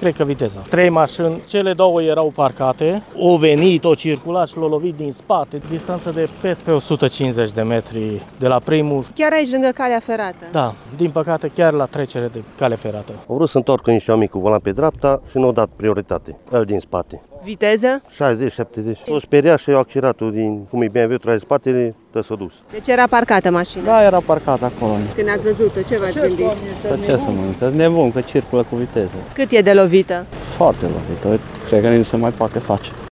cred că viteza. 3 mașini, cele două erau parcate, o venit, o circulat și l-a lovit din spate, distanță de peste 150 de metri de la primul. Chiar aici lângă calea ferată? Da, din păcate chiar la trecere de cale ferată. Au vrut să întoarcă niște oameni cu volan pe dreapta și nu au dat prioritate, el din spate. Viteză? 60-70. S-o speriat și acceleratul din cum e BMW trage spatele, s-a dus. Deci era parcată mașina? Da, era parcat acolo. Când ați văzut-o, ce v-ați gândit? Pe ce să mă gândesc? Nebun, că circulă cu viteză. Cât e de lovită? Foarte lovită. Cred că nici nu se mai poate face.